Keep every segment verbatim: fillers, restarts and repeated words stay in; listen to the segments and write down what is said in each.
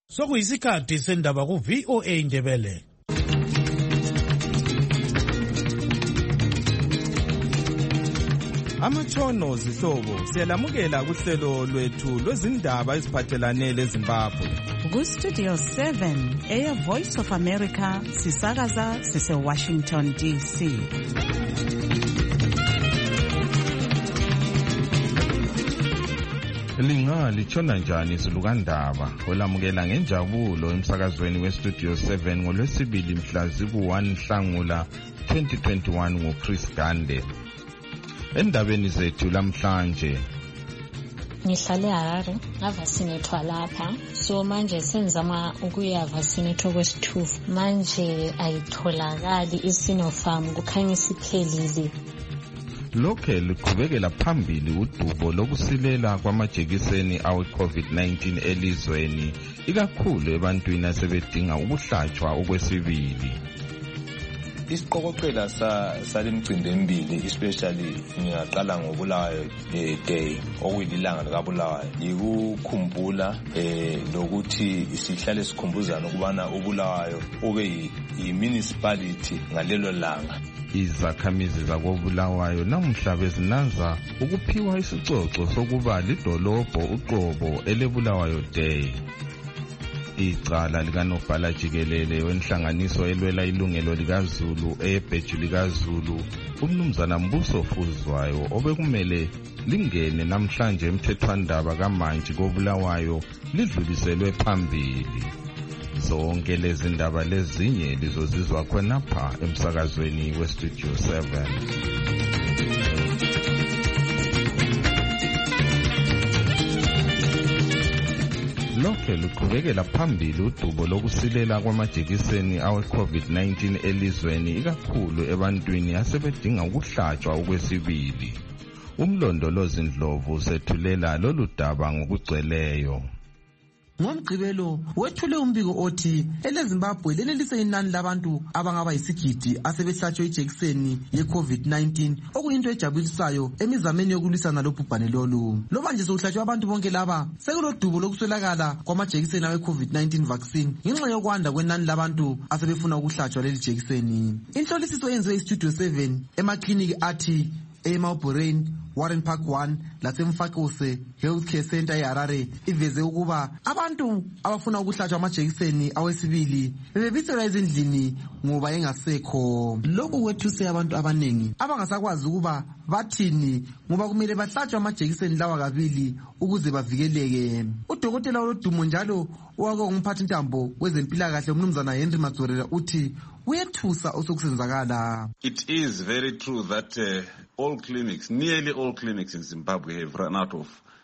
Sokuyisikhathi sendaba ku V O A Indebele. Amatshono zihlobo siyalamukela kuhlelo lwethu lwezindaba eziphathelane leZimbabwe. Ku Studio seven eya Voice of America sisakaza sise Washington D C. Linga litshona njani izilukandaba olamukela ngenjabulo emsakazweni we Studio seven ngolwesibili mhla ziku one Nhlangula twenty twenty-one nguChris Gande. Endabeni zethu lamhlanje ngihlale Harare ngavasinethwa lapha so manje senzama ukuya vasinetho kwesithufu manje ayitholakali iSinopharm kukhanya isiphelile. lokhe liqhubekela phambili udubo lokusilela kwamajekiseni awe COVID nineteen elizweni ikakhulu ebantwini asebedinga ukuhlatshwa okwesibili. Isiqokoqela salemgcinde embili especially ngiyaqala ngobulawayo day okuyilanga likabulawayo yikukhumbula eh lokuthi isihlale sikhumbuzana ukubana ubulawayo ube yi-municipality ngalelo langa. Izakhamizi zakobulawayo namhla bezinanza ukuphiwa isicoco sokuba lidolobho uqobo elebulawayo day. Icala likanobhala jikelele wenhlanganiso elwela ilungelo likaZulu ebheju likaZulu umnumzana Mbuso Fuzwayo obekumele lingene namhlanje emthethwandaba kaMantshi kobulawayo lidluliselwe phambili. Zonke lezi ndaba lezinye lizozizwa khonapha emsakazweni we Studio seven. Lokhe luqhubekela phambili udubo lokusilela kwamajekiseni awe COVID nineteen elizweni ikakhulu ebantwini asebedinga ukuhlatshwa okwesibili. Umlondolozi Ndlovu sethulela lolu daba ngokugcweleyo. Ngomgqibelo wethule umbiko othi eleZimbabwe lelelise inani labantu abangaba yisigidi asebehlatshwe ijekiseni ye-COVID nineteen okuyinto ejabulisayo emizameni yokulwisana lobhubhane lolu. Loba nje sokuhlatshwa abantu bonke laba sekulodubo lokuswelakala kwamajekiseni awe-COVID nineteen vaccine ngenxa yokwanda kwenani labantu asebefuna ukuhlatshwa leli jekiseni. Inhlolisiso yenziwe iStudio seven emakliniki athi eMauborain, Warren Park one laseMfakose Healthcare Center eHarare iveze ukuba abantu abafuna ukuhlatshwa amajekiseni awesibili bebebiselwa ezindlini ngoba engasekho. Lokhu kwethuse abantu abanengi abangasakwazi ukuba bathini ngoba kumele bahlatshwe amajekiseni lawa kabili ukuze bavikeleke. Udokotela olodumo njalo owake ngumphathi ntambo wezempilakahle umnumzana Henry Madzorela uthi uyethusa osokusenzakala. It is very true that uh, all clinics, nearly all clinics in Zimbabwe have run out of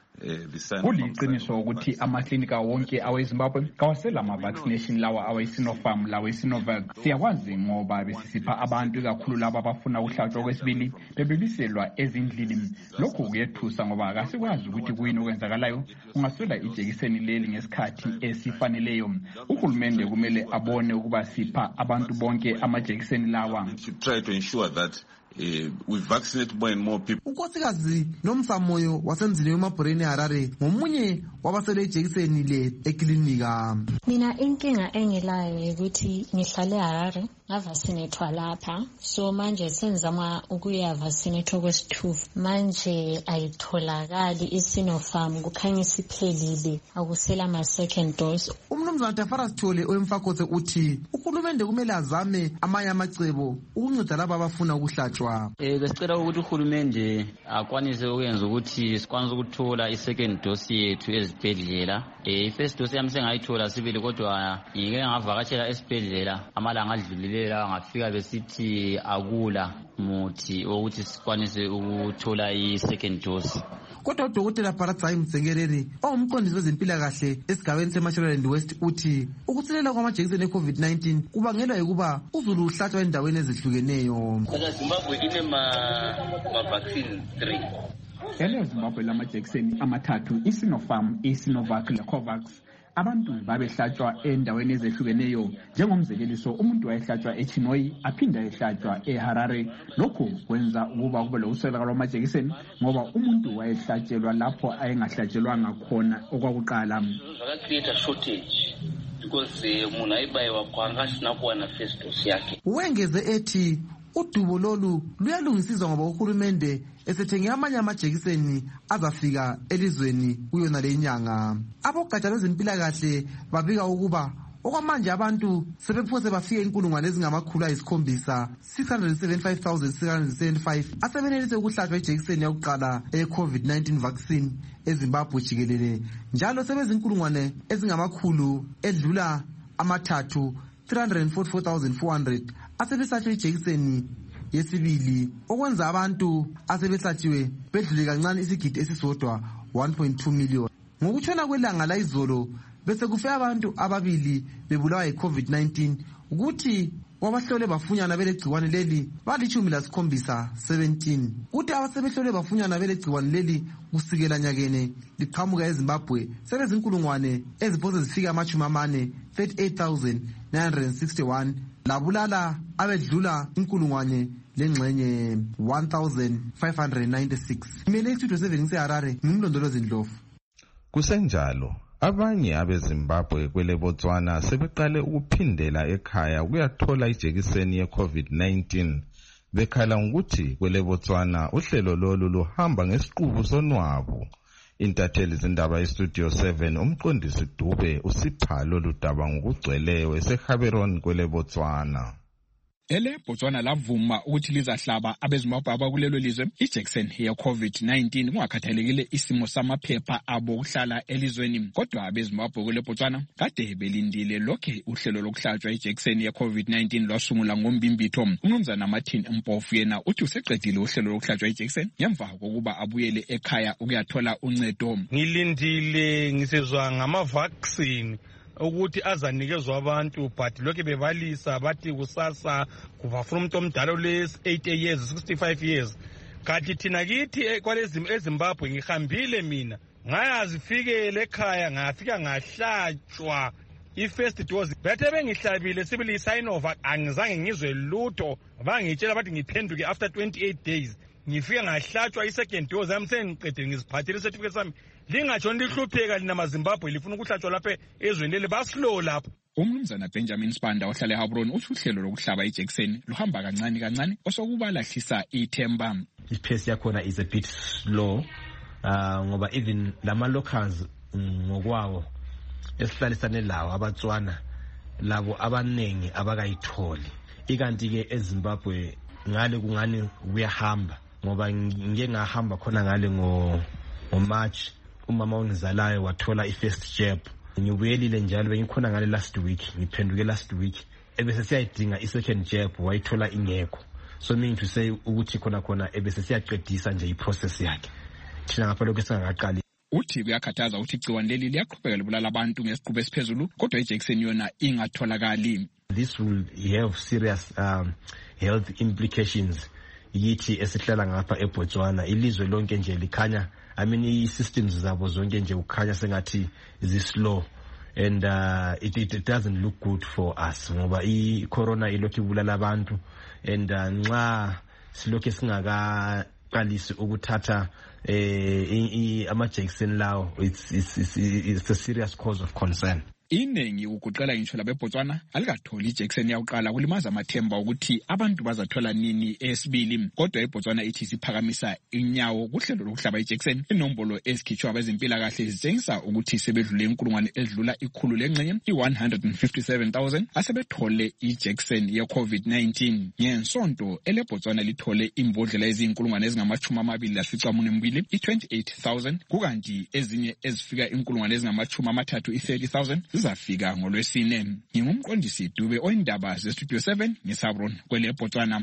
kuliqiniso ukuthi amaklinika wonke aweZimbabwe kawasela ama-vaccination lawa awe-Sinopharm lawe-Sinovac. Siyakwazi ngoba besisipha abantu kakhulu laba abafuna ukuhlatshwa kwesibili bebebiselwa ezindlini. Lokhu kuyethusa ngoba kasikwazi ukuthi kuyini okwenzakalayo ungaswela ijekiseni leli ngesikhathi esifaneleyo. Uhulumende kumele abone ukuba sipha abantu bonke amajekiseni lawa. Try to ensure that Uh, we vaccinate more and more people. Unkosikazi Nomsamoyo wasemzini weMauborain eHarare ngomunye wabasele ijekiseni le eklinika. Mina inkinga engilayo ukuthi ngihlale Harare ngavasinethwa lapha so manje senzama ukuya vasinetho kwesithufu manje ayitholakali iSinopharm kukhanya isiphelile akusela ama second dose. Umnumzana Tafara Sithole oMfakose uthi uhulumende kumele azame amanye amacebo ukunceda laba abafuna ukuhlatshwa. Eh besicela ukuthi uhulumende akwanise ukwenza ukuthi sikwanise ukuthola i-second dose yethu ezibhedlela. Eh first dose yami sengayithola sibili kodwa ngike ngavakatshela esibhedlela amalanga adlulilela ngafika besithi akula muthi ukuthi sikwanise ukuthola i-second dose. Kodwa udokotela Paratsai Mtsengereri owumqondisi wezempilakahle esigabeni seMashonaland West uthi ukusilela kwamajekiseni e-COVID nineteen kubangelwa ukuba uzulu uhlatshwa endaweni ezihlukeneyo. Zimbabwe ine ma vaccine three. EleZimbabwe lamajekiseni amathathu iSinopharm, iSinovac leCovax. Abantu babehlatshwa endaweni ezehlukeneyo njengomzekeliso umuntu wayehlatshwa eChinoi aphinda ehlatshwa eHarare. Lokhu kwenza ukuba kube lokuswelakala kwamajekiseni ngoba umuntu wayehlatshelwa lapho ayengahlatshelwanga khona okwakuqala. Create a shortage because munhu aibayiwa kwangasina kuwana first dose yake. Wengeze ethi udubo lolu luyalungisizwa ngoba uhulumende esethenge amanye amajekiseni azafika elizweni kuyona le nyanga. Abogatsha lwezempilakahle babika ukuba okwamanje abantu sebephose bafike inkulungwane ezingamakhulu ayisikhombisa six hundred seventy-five thousand six hundred seventy-five asebenelise ukuhlatshwa ijekiseni yokuqala e-COVID nineteen vaccine eZimbabwe jikelele, njalo sebezinkulungwane ezingamakhulu edlula amathathu three hundred forty-four thousand four hundred asebesatshwe ijekiseni yesibili, okwenza abantu asebehlatshiwe bedlule kancane isigidi esisodwa one point two million. Ngokutshona kwelanga la izolo bese kufe abantu ababili bebulawa yi-COVID nineteen, ukuthi wabahlole bafunyana belegciwane leli balitshumi lasikhombisa seventeen, kuthi abasebehlole bafunyana belegciwane leli kusikela nyakene liqhamuka eZimbabwe sebezinkulungwane eziphose zifika amachumi amane thirty-eight thousand nine hundred sixty-one, labulala abedlula inkulungwane lengxenye one thousand five hundred ninety-six. Mina istudio seven ngiseHarare, ngimlondolozi Ndlovu. Kusenjalo abanye abeZimbabwe kwele Botswana sebeqale ukuphindela ekhaya ukuyathola ijekiseni ye-COVID nineteen, bekhala ngokuthi kwele Botswana uhlelo lolu luhamba ngesiqubu sonwabu. Intatheli zindaba yestudio seven umqondisi Dube usipha lolu daba ngokugcweleyo eseGaborone kwele Botswana. Ele Botswana lavuma ukuthi lizahlaba abeZimbabwe abakulelo lizwe ijekiseni ye-COVID nineteen kungakhathalekile isimo samaphepha abo ukuhlala elizweni. Kodwa abeZimbabwe kule Botswana kade belindile lokhe uhlelo lokuhlatshwa ijekiseni ye-COVID nineteen lwasungula ngombimbitho. Umnumzana Martin Mpofu yena uthi useqedile uhlelo lokuhlatshwa ijekiseni ngemva kokuba abuyele ekhaya ukuyathola uncedo. Ngilindile ngisezwa ngama-vaccine ukuthi azanikezwa abantu, but lokho bebalisa bathi kusasa kuva from umuntu omdala les eighty years sixty-five years. Kanti thina kithi kwalezi eZimbabwe ngihambile mina ngayazifikele ekhaya ngafika ngahlatshwa i-first dose. Bethe bengihlabile sibili Sinova angizange ngizwe lutho, bangitshela bathi ngiphenduke after twenty-eight days. Ngifika ngahlatshwa i-second dose yami sengiqedile ngiziphathile certificate sami. Lingatsho lihlupheka lina maZimbabwe lifuna ukuhlatshwa lapha ezweni leli baslow lapho. Umnumzana Benjamin Spanda ohlala eGaborone uthi uhlelo lokuhlaba ijekiseni luhamba kancane kancane osokuba lahlisa ithemba. I-pace yakhona is a bit slow uh, ngoba even lama locals ngokwawo esihlalisane lawo abatswana labo abanengi abakayitholi. Ikanti ke eZimbabwe ngale kungani kuyahamba ngoba ngike ngahamba khona ngale ngo ngo March umama ongizalayo wathola i-first jab. Ngibuyelile njalo bengikhona ngale last week, ngiphenduke last week ebese siyayidinga i-second jab wayithola ingekho. So meaning to say ukuthi khona khona ebese siyaqedisa nje i-process yakhe thina ngapha lokho singakaqali. Uthi kuyakhathaza ukuthi igciwane leli liyaqhubeka libulala abantu ngesiqubu esiphezulu kodwa ijekiseni yona ingatholakali. This will have serious um, health implications yithi esihlala ngapha eBotswana. Ilizwe lonke nje likhanya, I mean i-systems zabo zonke nje ukhanya sengathi zi-slow and uh, it, it, it doesn't look good for us ngoba i-corona ilokhu ibulala abantu and uh, nxa silokhu singakaqalisi ukuthatha eh, amajekiseni lawo it's, it's, it's, it's a serious cause of concern. Iningi ukuqala ngitsho labeBotswana alikatholi ijekiseni yakuqala kulimaza amathemba ukuthi abantu bazathola nini esibili. Kodwa iBotswana ithi siphakamisa inyawo kuhlelo lokuhlaba ijekiseni. Inombolo ezikhitshwa abezempilakahle zitshengisa ukuthi sebedlule inkulungwane edlula ikhulu lengxenye i-one hundred fifty-seven thousand asebethole ijekiseni ye-COVID nineteen. Ngensonto eleBotswana lithole imbodlela ezinkulungwane ezingamachumi amabili lasicamune i-twenty-eight thousand, kukanti ezinye ezifika inkulungwane ezingamachumi amathathu i-thirty thousand zizafika ngolwesine. Ngingumqondisi Dube oyindaba zestudio seven ngeGaborone kwele Botswana.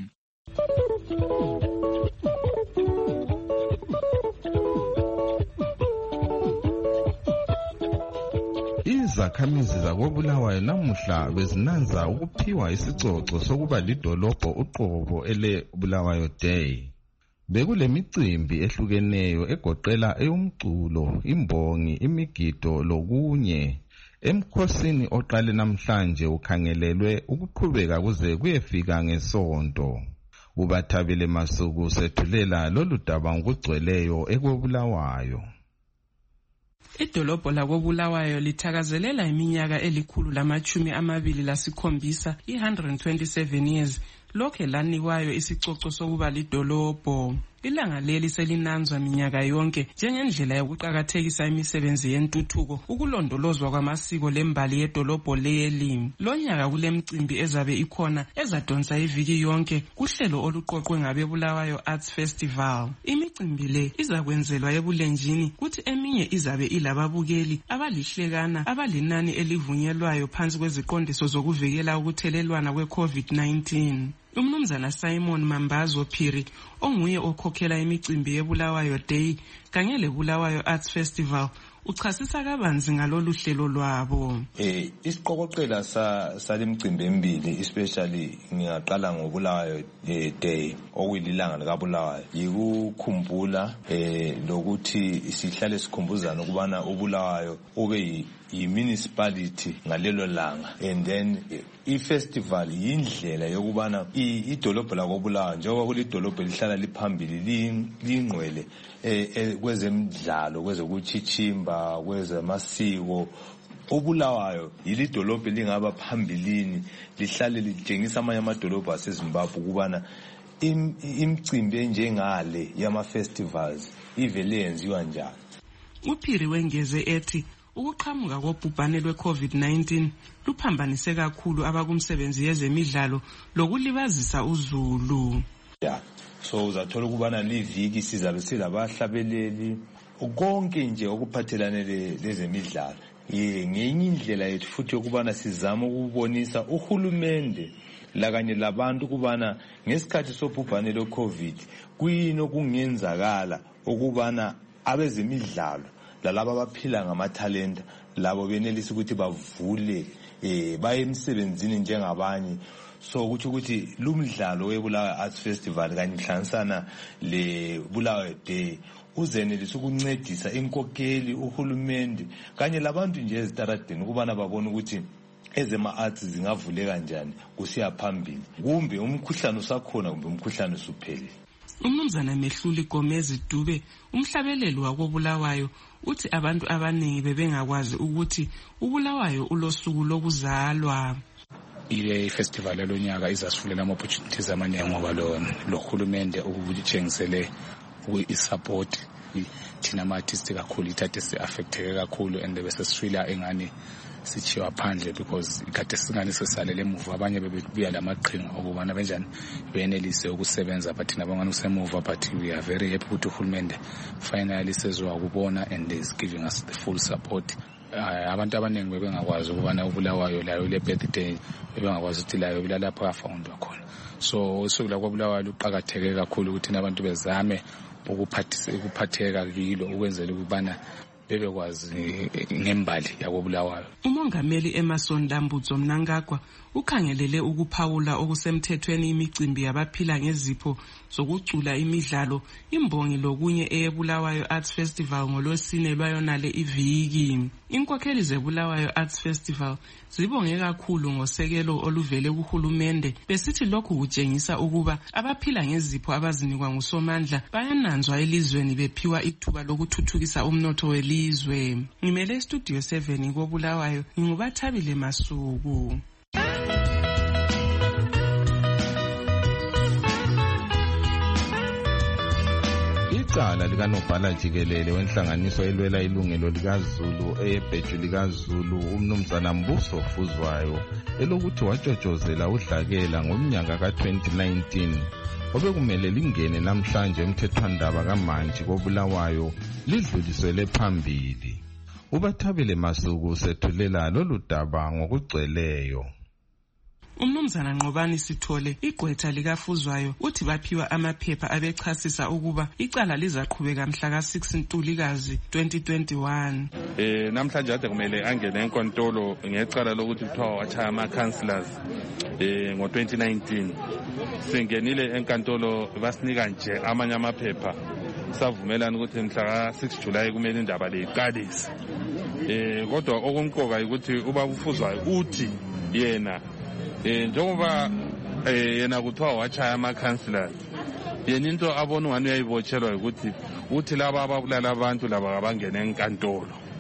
Izakhamizi zakoBulawayo namuhla bezinanza ukuphiwa isicoco sokuba lidolobho uqobo ele Bulawayo Day. Bekule micimbi ehlukeneyo egoqela eyomculo, imbongi, imigido lokunye. Emkhosini oqale namhlanje ukhangelelwe ukuqhubeka kuze kuyefika ngesonto. Ubathabile Masuku sethulela lolu daba ngokugcweleyo ekoBulawayo. Idolobho lakobulawayo lithakazelela iminyaka elikhulu lamachumi amabili lasikhombisa i one hundred twenty-seven years lokhe lanikwayo isicoco sokuba lidolobho. Ilanga leli selinanzwa minyaka yonke njengendlela yokuqakathekisa imisebenzi yentuthuko, ukulondolozwa kwamasiko lembali yedolobho leli. Lonyaka kulemicimbi ezabe ikhona ezadonsa iviki yonke kuhlelo oluqoqwe ngabeBulawayo Arts Festival. Imicimbi le izakwenzelwa ebulenjini kuthi eminye izabe ilababukeli abalihlekana abalinani elivunyelwayo phansi kweziqondiso zokuvikela ukuthelelwana kwe-COVID nineteen. Umnumzana Simon Mambazo Phiri onguye okhokhela imicimbi yeBulawayo Day kanye leBulawayo Arts Festival uchasisa kabanzi ngalolu hlelo lwabo. Eh isiqokoqela sa salimcimbi embili especially ngiyaqala ngoBulawayo Day okuyilanga likaBulawayo yikukhumbula eh lokuthi sihlale sikhumbuzana ukubana uBulawayo ube yi-municipality ngalelo langa, and then i-festival yindlela yokubana idolobho lakobulawayo njengoba kulidolobho elihlala liphambili lingcwele kwezemidlalo, kwezokuchichimba, kwezamasiko. uBulawayo yilidolobho lingaba phambilini lihlale litshengisa amanye amadolobho aseZimbabwe ukubana imicimbi enjengale yama-festivals ivele yenziwa njani. uPhiri wengeze ethi ukuqhamuka kobhubhane lwe-COVID nineteen luphambanise kakhulu abakumsebenzi yezemidlalo lokulibazisa uzulu. Yeah. So uzathola ukubana liviki sizabe silabahlabeleli konke nje okuphathelane lezemidlalo. Ye ngenye indlela yethu futhi ukubana sizama ukubonisa uhulumende lakanye labantu kubana ngesikhathi sobhubhane lwe-COVID kuyini okungenzakala ukubana abezemidlalo lalabo abaphila ngamathalenta labo benelisa ukuthi bavule eh baye emsebenzini njengabanye. So ukuthi ukuthi lumdlalo weBulawayo Arts Festival kanye hlanganisana le Bulawayo Day uzenelisa ukuncedisa inkokeli uhulumende kanye labantu nje ezitaradeni ukubana babone ukuthi ezema arts zingavuleka kanjani kusiya phambili, kumbe umkhuhlane usakhona kumbe umkhuhlane usuphelile. Umnumzana Mehluli Gomez Dube umhlabeleli wakobulawayo uthi abantu abaningi bebengakwazi ukuthi uBulawayo ulosuku lokuzalwa. Ile festival lonyaka izasifulela ama opportunities amaningi ngoba lo lohulumende ukuthengisele uisupport thina ama artists kakhulu ithathe si affecteke kakhulu and bese sifila engani sichiwa phandle because ikade singane sesalele emuva, abanye bebuya lamaqhinga okubana benjani benelise ukusebenza but thina bangani usemuva, but we are very happy ukuthi uhulumende finally sezwa ukubona and is giving us the full support. Abantu abaningi bebengakwazi ukubana uBulawayo layo le birthday bebengakwazi ukuthi layo bilalapha afoundwa khona. So usuku la kwaBulawayo luqhakatheke kakhulu ukuthi nabantu bezame ukuphathisa ukuphatheka kilo ukwenzela ukubana bebekwazi ngembali yakobulawayo. Umongameli Emerson Dambudzo Mnangagwa ukhangelele ukuphawula okusemthethweni imicimbi yabaphila ngezipho zokucula imidlalo imbongi lokunye eyeBulawayo Arts Festival ngolwesine lwayonale iviki. Inkokheli zeBulawayo Arts Festival zibonge kakhulu ngosekelo oluvele kuhulumende besithi lokhu kutshengisa ukuba abaphila ngezipho abazinikwa ngusomandla bayananzwa elizweni bephiwa ithuba lokuthuthukisa umnotho welizwe. Ngimele Studio seven koBulawayo ngingubathabile Masuku. Icala likanobhala jikelele wenhlanganiso elwela ilungelo likaZulu eyebheju likaZulu umnumzana Mbuso Fuzwayo elokuthi wajojozela udlakela ngomnyaka ka twenty nineteen obekumele lingene namhlanje emthethwandaba kaMantshi koBulawayo lidluliselwe phambili. Ubathabile Masuku sethulela lolu daba ngokugcweleyo. Umnumzana Nqobani Sithole igqwetha likafuzwayo uthi baphiwa amaphepha abechasisa ukuba icala lizaqhubeka mhla ka six Ntulikazi twenty twenty-one. Eh namhlanje ade kumele angene enkantolo ngecala lokuthi kuthiwa wachaya ama councillors eh ngo twenty nineteen. Singenile enkantolo basinika nje amanye amaphepha savumelana ukuthi mhla ka six July kumele indaba le iqalise. Eh kodwa okumqoka ukuthi uba ufuzwayo uthi yena eh njengoba eh yena kuthiwa wachaya ama councillors yena into abona ngani uyayibotshelwa ukuthi uthi laba ababulala abantu laba abangena enkantolo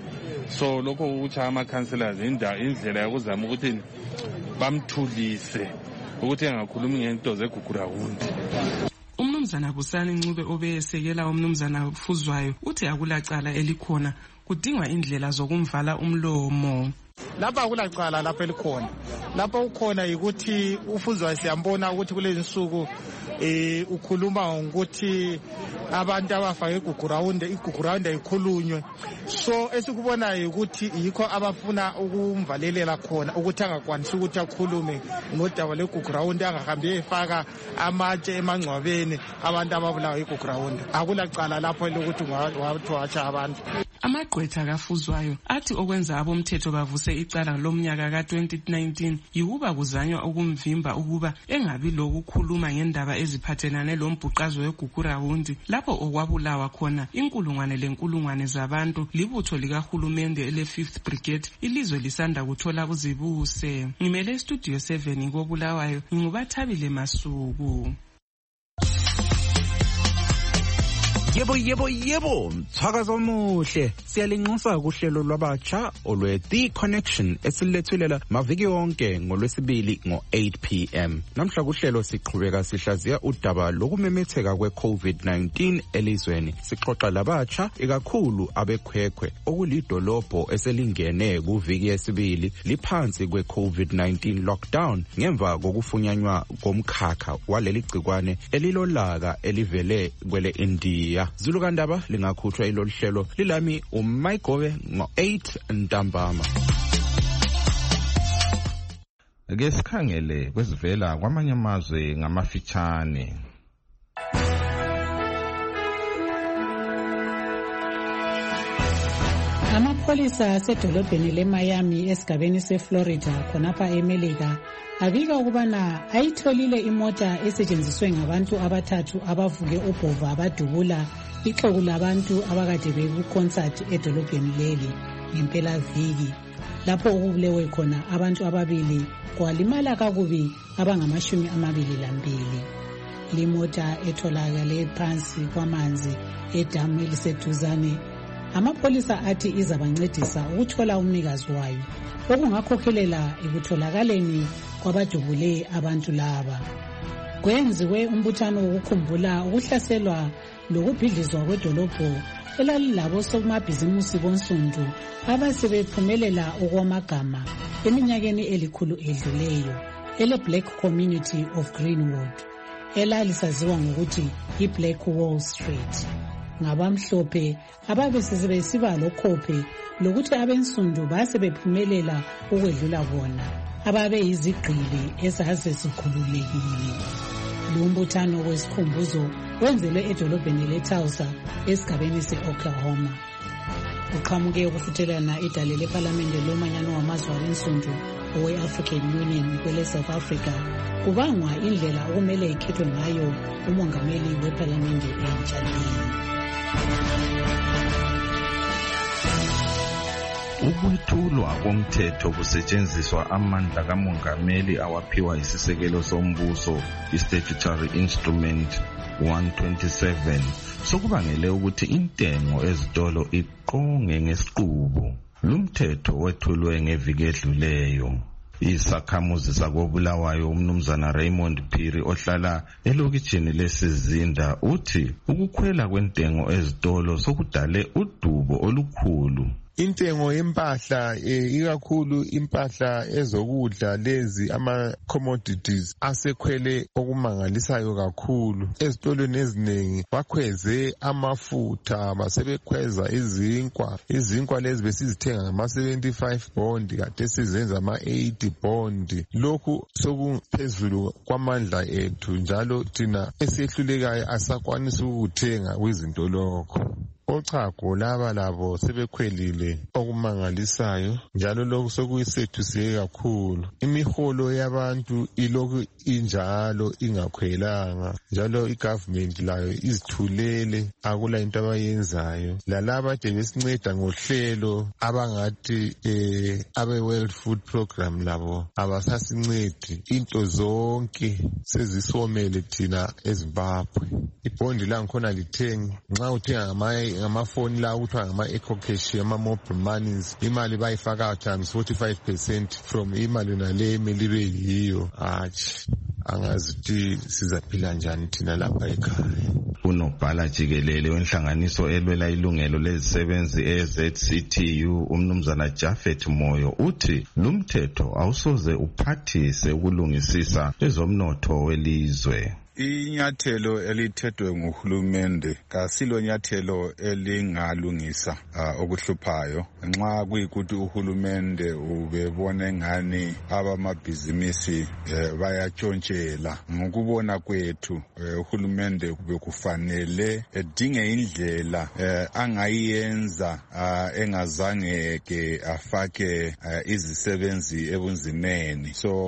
so lokho ukuchaya ama-councillors indlela yokuzama ukuthi bamthulise ukuthi engakhulumi ngento zeGugurawundi. Umnumzana Busani Ncube obeyesekela umnumzana Fuzwayo uthi akulacala elikhona kudingwa indlela zokumvala umlomo. Lapha akulacala lapha elikhona. Lapha ukhona ukuthi uFuzwayo siyambona ukuthi kulezi nsuku eh ukhuluma ukuthi abantu abafake iGugurawundi iGugurawundi ayikhulunywe, so esikubonayo ukuthi yikho abafuna ukumvalelela khona ukuthi angakwanisi ukuthi akhulume ngodaba leGugurawundi, angahambi efaka amatshe emangcwabeni abantu ababulawa iGugurawundi. Akulacala lapho lokuthi wathi watsha abantu. Amagqwetha kaFuzwayo athi okwenza abomthetho bavuse icala lomnyaka ka twenty nineteen yikuba kuzanywa ukumvimba ukuba engabi lokukhuluma ngendaba eziphathelane lombhuqazo weGugurawundi lapho okwabulawa khona inkulungwane lenkulungwane zabantu libutho likahulumende ele fifth Brigade ilizwe lisanda kuthola kuzibuse. Ngimele Studio seven koBulawayo ngubathabile Masuku. Yebo yebo yebo mthakazo omuhle siyalinxusa kuhlelo lwabatsha olwe The Connection esilethulelwa maviki wonke ngolwesibili ngo eight p m namhla kuhlelo siqhubeka sihlaziya udaba lokumemetheka kwe COVID nineteen elizweni sixoxa labatsha ikakhulu abekhwekhwe okulidolobho eselingene kuviki yesibili liphansi kwe COVID nineteen lockdown ngemva kokufunyanywa komkhakha waleli gcikwane elilolaka elivele kwele India. Zulukandaba lingakhutshwa ilolu hlelo lilami uMayigobe ngo eight ntambama. Ke sikhangele kwezivela kwamanye amazwe ngamafitshane. Amapholisa asedolobheni leMiami esigabeni seFlorida khonapha eMelika abika ukubana ayitholile imota esetshenziswe ngabantu abathathu abavuke ubhova abadubula ixuku labantu abakade bekuconcert edolobheni leli ngempela viki lapho okubulewe khona abantu ababili kwalimala kakubi abangamashumi amabili lambili. Limota etholakale phansi kwamanzi edamu eliseduzane. Amapholisa athi izabancedisa ukuthola umnikazi wayo okungakhokhelela ekutholakaleni kwabadubule abantu laba. Kwenziwe umbuthano wokukhumbula ukuhlaselwa lokubhidlizwa kwedolobho elalilabo somabhizimusi bonsundu abasebephumelela okwamagama eminyakeni elikhulu edluleyo ele Black Community of Greenwood elalisaziwa ngokuthi iBlack Wall Street. Ngabamhlophe ababesebesiba lokhophe lokuthi abensundu basebephumelela ukwedlula bona ababe izigqili esasesikhululekile. Lumbuthano wesikhumbuzo wenzelwe edolobheni leTulsa esigabeni se-Oklahoma. Uqhamuke ukufuthelana idale lePhalamende lomanyano wamazwe abensundu owe-African Union kwele South Africa kubangwa indlela okumele ikhethwe ngayo umongameli wePhalamende entsha leyi. Ukwethulwa komthetho kusetshenziswa amandla kamongameli awaphiwa isisekelo sombuso i-Statutory Instrument one twenty-seven sokubangele ukuthi intengo ezitolo iqonge ngesiqubu. Lumthetho wethulwe ngeviki edluleyo. Isakhamuzi sakoBulawayo umnumzana Raymond Phiri ohlala elokitshini lesizinda uthi ukukhwela kwentengo ezitolo sokudale udubo olukhulu. Intengo yempahla ikakhulu impahla ezokudla lezi ama commodities asekhwele okumangalisayo kakhulu. Ezitolweni eziningi bakhweze amafutha, basebekhweza izinkwa. Izinkwa lezi besizithenga ngama seventy-five bond kade sizenza ama eighty bond. Lokhu sokuphezulu kwamandla ethu njalo thina esihlulekayo asakwanisa ukuthenga kwizinto lokho. Ochago laba labo sebekhwelile okumangalisayo njalo lokhu sokuyisethuseke kakhulu. Imiholo yabantu ilokhu injalo ingakhwelanga njalo igovernment layo izithulele akula into abayenzayo. Lalaba de besinceda ngohlelo abangathi eh abe World Food Program labo abasasincedi. Into zonke sezisomele thina eZimbabwe. Ibondi la ngikhona lithenga nxa uthenga ngama ngamafoni la kuthiwa ngama-ecocash ama-mobile monies imali bayifaka times forty-five percent from imali nale emele ibe yiyo. Hatshi angazi ukuthi sizaphila njani thina lapha ekhaya. Unobhala jikelele wenhlanganiso elwela ilungelo lezisebenzi e-Z C T U umnumzana Jafet Moyo uthi lumthetho awusoze uphathise ukulungisisa ezomnotho welizwe. Inyathelo elithethwe nguhulumende kasilo nyathelo elingalungisa uh, okuhluphayo nxa kuyikuthi uhulumende ubebona engani abamabhizinisi uh, bayatshontshela. Ngokubona kwethu uh, uhulumende bekufanele edinge indlela uh, angayenza uh, engazange ke afake uh, izisebenzi ebunzimeni. So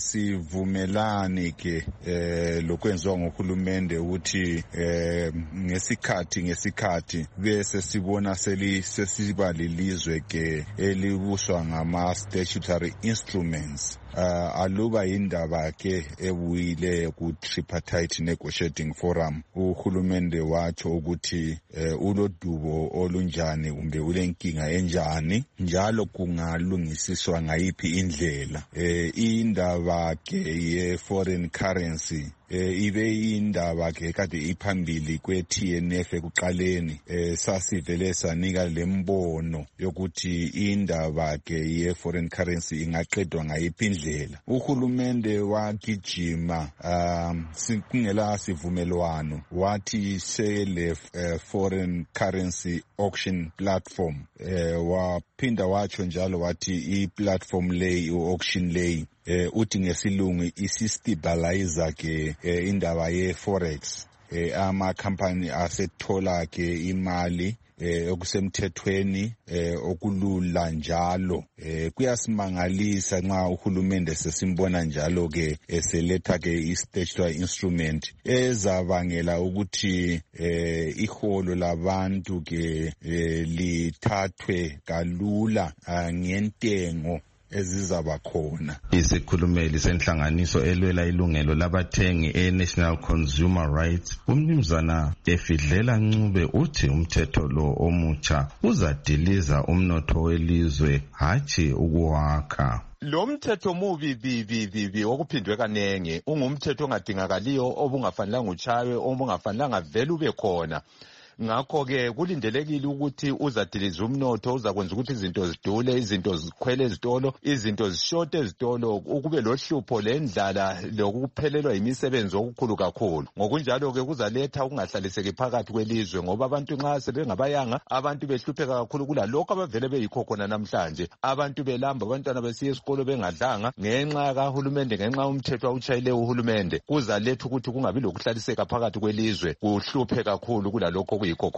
kasivumelani ke uh, lokho kwenziwa ngohulumende ukuthi eh ngesikhathi ngesikhathi bese sibona sesiba lilizwe ke elibuswa ngama statutory instruments. Uh, aluba indaba ke ebuyile ku tripartite negotiating forum uhulumende watsho ukuthi uh, ulodubo olunjani kumbe ulenkinga enjani njalo kungalungisiswa ngayiphi indlela. uh, indaba ke ye foreign currency Eh ibe indaba ke kade iphambili kwe T N F ekuqaleni eh sasivele sanika lembono yokuthi indaba ke ye foreign currency ingaqedwa ngayiphi indlela. Uhulumende wagijima um singela sivumelwano wathi sele uh, foreign currency auction platform eh waphinda watsho njalo wathi i platform lay u auction lay eh uthi ngesilungu isistabilizer ke eh, indaba ye forex eh, ama company asethola ke imali eh okusemthethweni eh okulula njalo. eh kuyasimangalisa nxa uhulumende sesimbona njalo ke eseletha ke i-statutory instrument ezabangela ukuthi eh iholo labantu ke eh, lithathwe kalula uh, ngentengo ezizaba khona. Isikhulumeli senhlanganiso elwela ilungelo labathengi e-National Consumer Rights umnumzana Efidlela Ncube uthi umthetho lo omutsha uzadiliza umnotho welizwe hatshi ukuwakha. Lo mthetho mubi bibi bibi okuphindwe kanenge ungumthetho ongadingakaliyo obungafanelanga uchawe obungafanelanga vele ube khona. Ngakho ke kulindelekile ukuthi uzadiliza umnotho uzakwenza ukuthi izinto zidule izinto zikhwele ezitolo izinto zishote ezitolo ukube lohlupho lendlala lokuphelelwa imisebenzi okukhulu kakhulu. Ngokunjalo ke kuzaletha ukungahlaliseki phakathi kwelizwe ngoba abantu nxa sebengabayanga abantu behlupheka kakhulu kulalokho abavele beyikho khona namhlanje. Abantu belamba abantwana besiya esikolo bengadlanga ngenxa kahulumende ngenxa umthetho awutshayile uhulumende kuzaletha ukuthi kungabi lokuhlaliseka phakathi kwelizwe kuhluphe kakhulu kulalokho.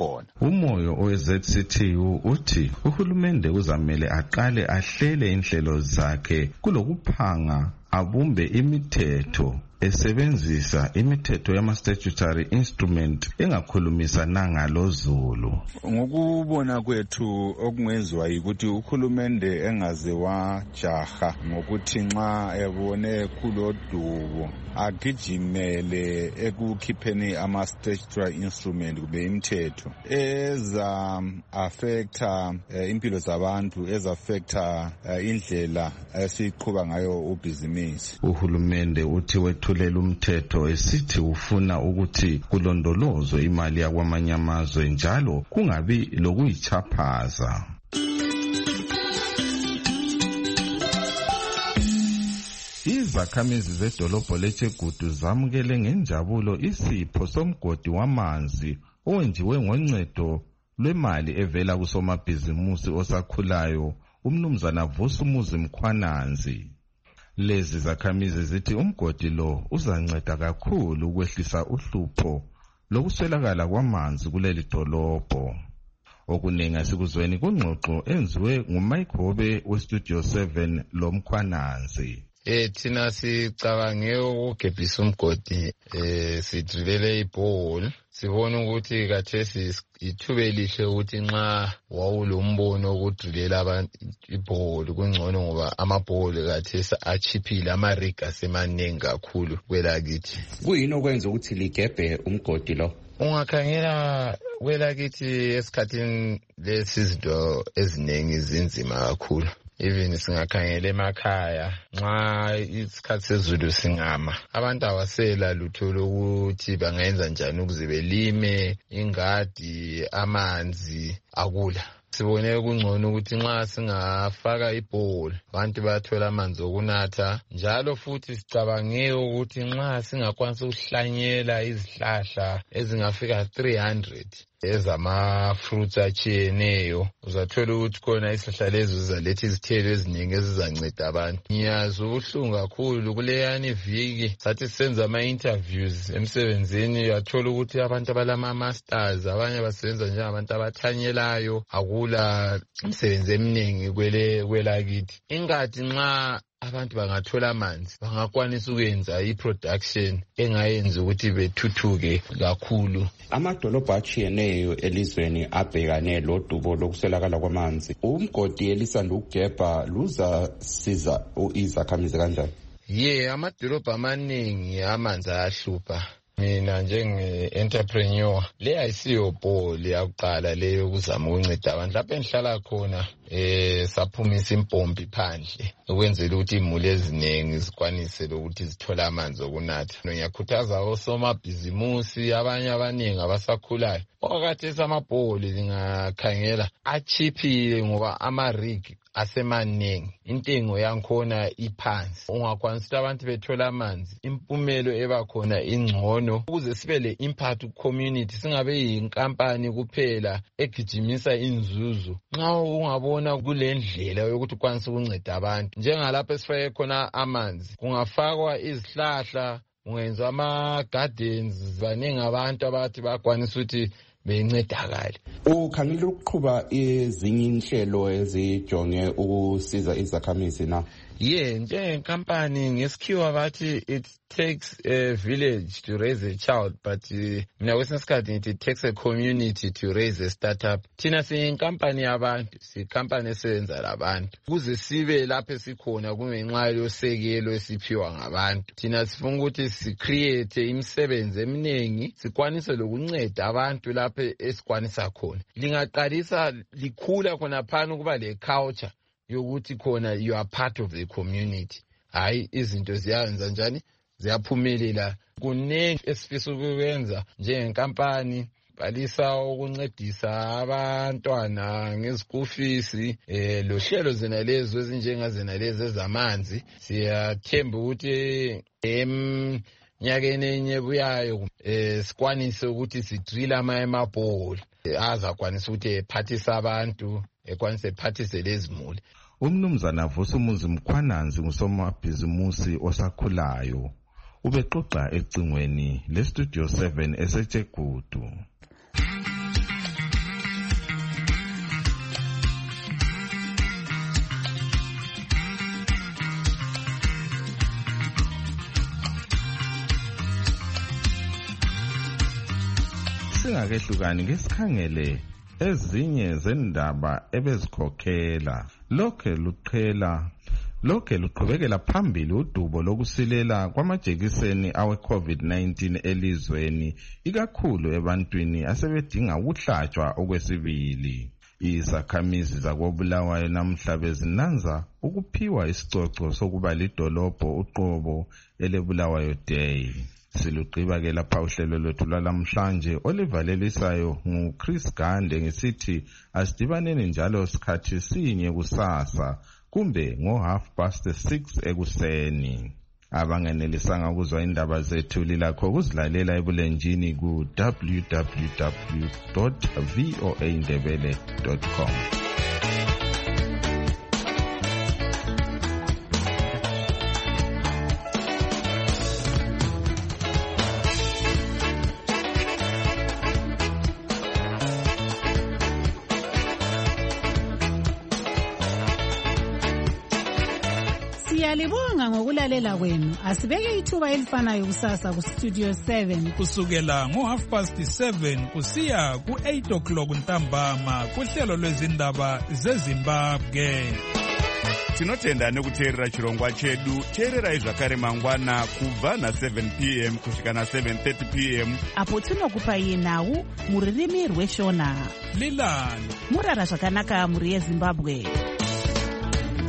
Umoyo owe-Z C T U uthi uhulumende uzamele aqale ahlele inhlelo zakhe kulokuphanga abumbe imithetho esebenzisa imithetho yama-statutory instrument engakhulumisananga lozulu. Ngokubona kwethu okungenziwa yikuthi uhulumende engaze wajaha ngokuthi nxa ebone kulodubo agijimele ekukhipheni ama-statutory instrument kube imithetho eza affecta uh, impilo zabantu eza affecta uh, indlela esiqhuba ngayo ubhizinisi. Uhulumende uthi wethulela umthetho esithi ufuna ukuthi kulondolozwe imali yakwamanye amazwe njalo kungabi lokuyichaphaza. Izakhamizi zedolobho leChegutu zamukele ngenjabulo isipho somgodi wamanzi owenziwe ngoncedo lwemali evela kusomabhizimusi osakhulayo umnumzana Vusumuzi Mkhwananzi. Lezi zakhamizi zithi umgodi lo uzanceda kakhulu ukwehlisa uhlupho lokuswelakala kwamanzi kuleli dolobho. Okuningi asikuzweni kungxoxo enziwe nguMike Hobe weStudio seven lo Mkhwananzi. Eh thina sicabange ukugebhisa umgodi eh sidrilele ibhole sibona ukuthi kathesi ithuba elihle ukuthi nxa wawulombono ukudrilela abantu ibhole kungcono ngoba amabhole kathesi achiphile amariga semaningi kakhulu kwelakithi. Kuyini okwenza ukuthi ligebhe umgodi lo? Ungakhangela kwelakithi esikhathini lesi izinto eziningi zinzima kakhulu. Even singakhangela emakhaya nxa isikhathi sezulu singama abantu awasela lutho lokuthi bangenza njani ukuze belime ingadi amanzi akula. Sibone kungcono ukuthi nxa singafaka ibhole abantu bathola amanzi okunatha njalo futhi sicabange ukuthi nxa singakwanisa ukuhlanyela izihlahla ezingafika three hundred ezama fruits achiyeneyo uzathola ukuthi khona isihlahla lezo zizaletha izithelo eziningi ezizanceda abantu. Ngiyazi ubuhlungu kakhulu kuleyani viki sathi senza ama interviews emsebenzini uyathola ukuthi abantu abalama masters abanye basebenza njengabantu abathanyelayo akula umsebenzi eminingi kwele kwelakithi. Ingadi nxa abantu bangathola amanzi bangakwanisa ukwenza i-production engayenza ukuthi bethuthuke kakhulu. Amadolobha achiyeneyo elizweni abhekane lodubo lokuswelakala kwamanzi. Umgodi elisanda ukugebha luzasiza izakhamizi kanjani? Ye amadolobha amaningi amanzi ayahlupha. Mina njenge-entrepreneur le ayisiyo bhole yakuqala leyo ukuzama ukunceda abantu lapho engihlala khona eh saphumisa impompi phandle ukwenzela ukuthi imuli eziningi zikwanise ukuthi zithole amanzi okunatha. Ngiyakhuthaza osomabhizimusi abanye abaningi abasakhulayo okade samabhole lingakhangela achiphile ngoba ama-rig asemaningi intengo yankhona iphansi ungakwanisa ukuthi abantu bethola amanzi impumelo ebakhona ingcono ukuze sibe le impact community singabe yinkampani kuphela egijimisa inzuzo. Nxa ungabona kule ndlela yokuthi ukwanisa ukunceda abantu njengalapho esifake khona amanzi kungafakwa izihlahla ungenza ama gardens baningi abantu abathi bakwanisa ukuthi bencedakale. Ukhangela ukuqhuba ezinye inhlelo ezijonge ukusiza izakhamizi na? Yeah, njengenkampani ngesikhiwa bathi it takes a village to raise a child but mina kwesinye isikhathi it takes a community to raise a startup. Thina siyinkampani yabantu, siyinkampani esebenza labantu. Kuze sibe lapho esikhona kungenxa yosekelo esiphiwa ngabantu. Thina sifuna ukuthi sicreate imisebenzi eminingi, sikwanise lokunceda abantu lapho esikwanisa khona. Lingaqalisa likhula khona phana kuba le culture yokuthi khona you are part of the community. Hayi izinto ziyenza njani ziyaphumelela. Kuningi esifisa ukwenza njengenkampani balisa ukuncedisa abantwana ngezikhool fees eh lo hlelo zena lezo ezinjengazena lezi ezamanzi siyathemba ukuthi em nyakeni enyebuyayo eh sikwanise ukuthi sidrilla ama emabhole azakwanisa ukuthi ephathisa abantu ekwanise ephathise lezimuli. Umnumzana Vusumuzi Mkhwananzi ngusomabhizimusi osakhulayo ubexoxa ecingweni le Studio seven eseThegudu. Singakehlukani ngesikhangele ezinye zendaba ebezikhokhela lokhe luqhela lokhe luqhubekela phambili udubo lokusilela kwamajekiseni awe COVID nineteen elizweni ikakhulu ebantwini asebedinga ukuhlatshwa okwesibili. Izakhamizi zakoBulawayo namhla bezinanza ukuphiwa isicoco sokuba lidolobho uqobo eleBulawayo Day. Siluqiba ke lapha uhlelo lwethu lwalamhlanje olivalelisayo nguChris Gande ngesithi asidibaneni njalo sikhathi sinye kusasa kumbe ngo half past six ekuseni. Abangenelisanga ukuzwa indaba zethu lilakho ukuzilalela ebulenjini ku w w w dot voa ndebele dot com. Siyalibonga ngokulalela kwenu. Asibeke ithuba elifanayo kusasa ku Studio seven. Kusukela ngo half past seven kusiya ku eight o'clock ntambama kuhlelo lwezindaba zeZimbabwe. Tinotenda nekuteerera chirongwa chedu. Teererai zvakare mangwana kubva na seven p m kusvika na seven thirty p m apo tinokupai nhau muririmi rweshona. Lilani murara zvakanaka muri yeZimbabwe.